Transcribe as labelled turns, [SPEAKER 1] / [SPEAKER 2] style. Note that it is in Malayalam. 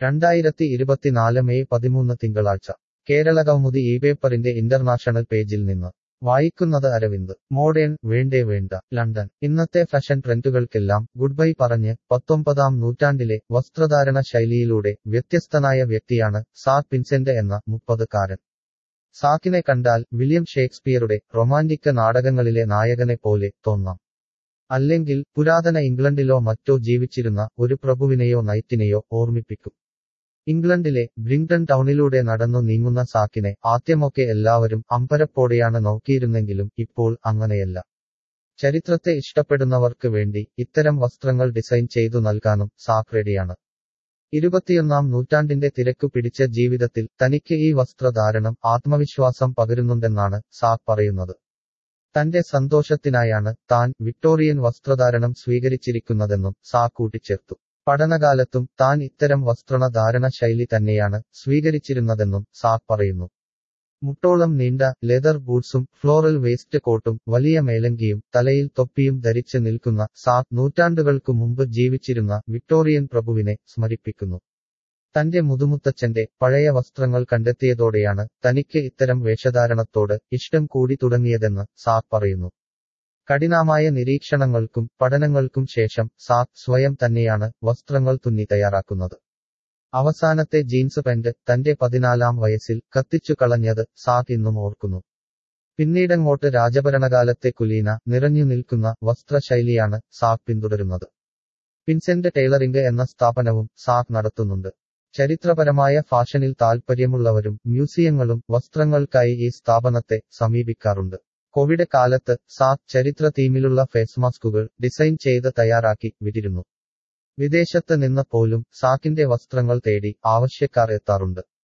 [SPEAKER 1] 2024 മെയ് 13 തിങ്കളാഴ്ച കേരളകൗമുദി പേപ്പറിന്റെ ഇന്റർനാഷണൽ പേജിൽ നിന്ന് വായിക്കുന്നത് അരവിന്ദ്. മോഡേൺ വേണ്ടേ വേണ്ട. ലണ്ടൻ. ഇന്നത്തെ ഫാഷൻ ട്രെൻഡുകൾക്കെല്ലാം ഗുഡ് ബൈ പറഞ്ഞ് 19-ാം നൂറ്റാണ്ടിലെ വസ്ത്രധാരണ ശൈലിയിലൂടെ വ്യത്യസ്തനായ വ്യക്തിയാണ് സാക് വിൻസെന്റ് എന്ന 30-കാരൻ. സാക്കിനെ കണ്ടാൽ വില്യം ഷേക്സ്പിയറുടെ റൊമാന്റിക് നാടകങ്ങളിലെ നായകനെ പോലെ തോന്നാം. അല്ലെങ്കിൽ പുരാതന ഇംഗ്ലണ്ടിലോ മറ്റോ ജീവിച്ചിരുന്ന ഒരു പ്രഭുവിനെയോ നൈറ്റിനെയോ ഓർമ്മിപ്പിക്കും. ഇംഗ്ലണ്ടിലെ ബ്രിങ്ടൺ ടൗണിലൂടെ നടന്നു നീങ്ങുന്ന സാക്കിനെ ആദ്യമൊക്കെ എല്ലാവരും അമ്പരപ്പോടെയാണ് നോക്കിയിരുന്നെങ്കിലും ഇപ്പോൾ അങ്ങനെയല്ല. ചരിത്രത്തെ ഇഷ്ടപ്പെടുന്നവർക്ക് വേണ്ടി ഇത്തരം വസ്ത്രങ്ങൾ ഡിസൈൻ ചെയ്തു നൽകാനും സാക് റെഡിയാണ്. 21-ാം നൂറ്റാണ്ടിന്റെ തിരക്കു പിടിച്ച ജീവിതത്തിൽ തനിക്ക് ഈ വസ്ത്രധാരണം ആത്മവിശ്വാസം പകരുന്നുണ്ടെന്നാണ് സാക് പറയുന്നത്. തന്റെ സന്തോഷത്തിനായാണ് താൻ വിക്ടോറിയൻ വസ്ത്രധാരണം സ്വീകരിച്ചിരിക്കുന്നതെന്നും സാക് കൂട്ടിച്ചേർത്തു. പഠനകാലത്തും താൻ ഇത്തരം വസ്ത്രധാരണ ശൈലി തന്നെയാണ് സ്വീകരിച്ചിരുന്നതെന്നും സാക് പറയുന്നു. മുട്ടോളം നീണ്ട ലെതർ ബൂട്ട്സും ഫ്ലോറൽ വേസ്റ്റ് കോട്ടും വലിയ മേലങ്കിയും തലയിൽ തൊപ്പിയും ധരിച്ച് നിൽക്കുന്ന സാക് നൂറ്റാണ്ടുകൾക്കു മുമ്പ് ജീവിച്ചിരുന്ന വിക്ടോറിയൻ പ്രഭുവിനെ സ്മരിപ്പിക്കുന്നു. തന്റെ മുതുമുത്തച്ഛന്റെ പഴയ വസ്ത്രങ്ങൾ കണ്ടെത്തിയതോടെയാണ് തനിക്ക് ഇത്തരം വേഷധാരണത്തോട് ഇഷ്ടം കൂടി തുടങ്ങിയതെന്ന് സാക് പറയുന്നു. കഠിനമായ നിരീക്ഷണങ്ങൾക്കും പഠനങ്ങൾക്കും ശേഷം സാക് സ്വയം തന്നെയാണ് വസ്ത്രങ്ങൾ തുന്നി തയ്യാറാക്കുന്നത്. അവസാനത്തെ ജീൻസ് പാന്റ് തന്റെ 14-ാം വയസ്സിൽ കത്തിച്ചു കളഞ്ഞത് സാക് ഇന്നും ഓർക്കുന്നു. പിന്നീടങ്ങോട്ട് രാജഭരണകാലത്തെ കുലീന നിറഞ്ഞു നിൽക്കുന്ന വസ്ത്രശൈലിയാണ് സാക് പിന്തുടരുന്നത്. വിൻസെന്റ് ടൈലറിംഗ് എന്ന സ്ഥാപനവും സാക് നടത്തുന്നുണ്ട്. ചരിത്രപരമായ ഫാഷനിൽ താൽപ്പര്യമുള്ളവരും മ്യൂസിയങ്ങളും വസ്ത്രങ്ങൾക്കായി ഈ സ്ഥാപനത്തെ സമീപിക്കാറുണ്ട്. കോവിഡ് കാലത്ത് സാക് ചരിത്ര തീമിലുള്ള ഫേസ് മാസ്കുകൾ ഡിസൈൻ ചെയ്ത് തയ്യാറാക്കി വിറ്റിരുന്നു. വിദേശത്ത് നിന്ന് പോലും സാക്കിന്റെ വസ്ത്രങ്ങൾ തേടി ആവശ്യക്കാർ എത്താറുണ്ട്.